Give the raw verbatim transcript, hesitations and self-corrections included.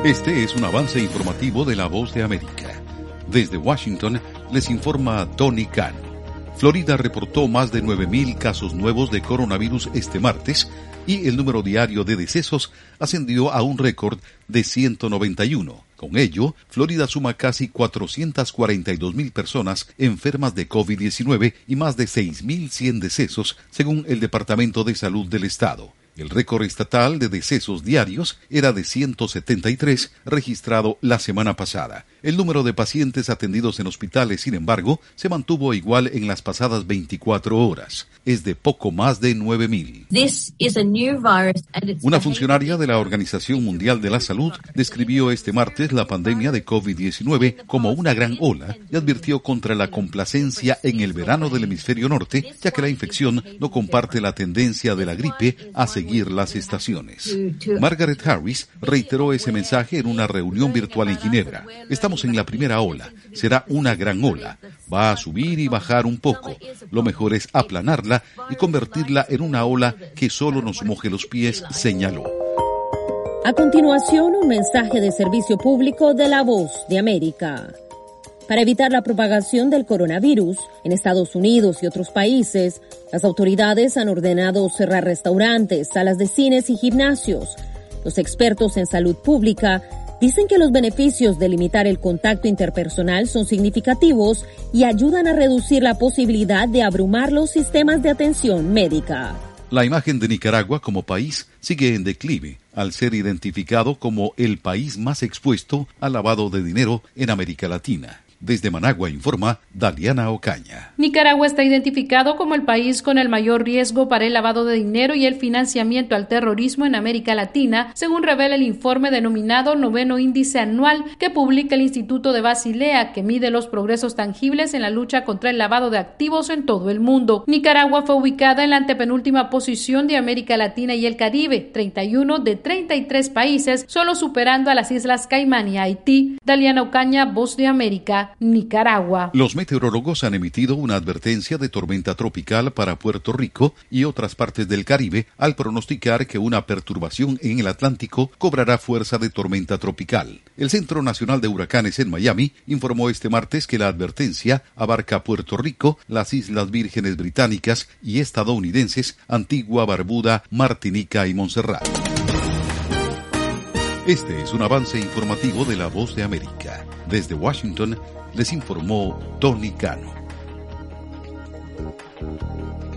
Este es un avance informativo de La Voz de América. Desde Washington les informa Tony Cano. Florida reportó más de nueve mil casos nuevos de coronavirus este martes y el número diario de decesos ascendió a un récord de ciento noventa y uno. Con ello, Florida suma casi cuatrocientas cuarenta y dos mil personas enfermas de COVID diecinueve y más de seis mil cien decesos, según el Departamento de Salud del Estado. El récord estatal de decesos diarios era de ciento setenta y tres, registrado la semana pasada. El número de pacientes atendidos en hospitales, sin embargo, se mantuvo igual en las pasadas veinticuatro horas. Es de poco más de nueve mil. Una funcionaria de la Organización Mundial de la Salud describió este martes la pandemia de COVID diecinueve como una gran ola y advirtió contra la complacencia en el verano del hemisferio norte, ya que la infección no comparte la tendencia de la gripe a seguir las estaciones. Margaret Harris reiteró ese mensaje en una reunión virtual en Ginebra. Estamos en la primera ola. Será una gran ola. Va a subir y bajar un poco. Lo mejor es aplanarla y convertirla en una ola que solo nos moje los pies, señaló. A continuación, un mensaje de servicio público de La Voz de América. Para evitar la propagación del coronavirus en Estados Unidos y otros países, las autoridades han ordenado cerrar restaurantes, salas de cines y gimnasios. Los expertos en salud pública dicen que los beneficios de limitar el contacto interpersonal son significativos y ayudan a reducir la posibilidad de abrumar los sistemas de atención médica. La imagen de Nicaragua como país sigue en declive, al ser identificado como el país más expuesto al lavado de dinero en América Latina. Desde Managua informa Daliana Ocaña. Nicaragua está identificado como el país con el mayor riesgo para el lavado de dinero y el financiamiento al terrorismo en América Latina, según revela el informe denominado Noveno Índice Anual que publica el Instituto de Basilea, que mide los progresos tangibles en la lucha contra el lavado de activos en todo el mundo. Nicaragua fue ubicada en la antepenúltima posición de América Latina y el Caribe, treinta y uno de treinta y tres países, solo superando a las Islas Caimán y Haití. Daliana Ocaña, Voz de América, Nicaragua. Los meteorólogos han emitido una advertencia de tormenta tropical para Puerto Rico y otras partes del Caribe al pronosticar que una perturbación en el Atlántico cobrará fuerza de tormenta tropical. El Centro Nacional de Huracanes en Miami informó este martes que la advertencia abarca Puerto Rico, las Islas Vírgenes Británicas y estadounidenses, Antigua, Barbuda, Martinica y Montserrat. Este es un avance informativo de La Voz de América. Desde Washington les informó Tony Cano.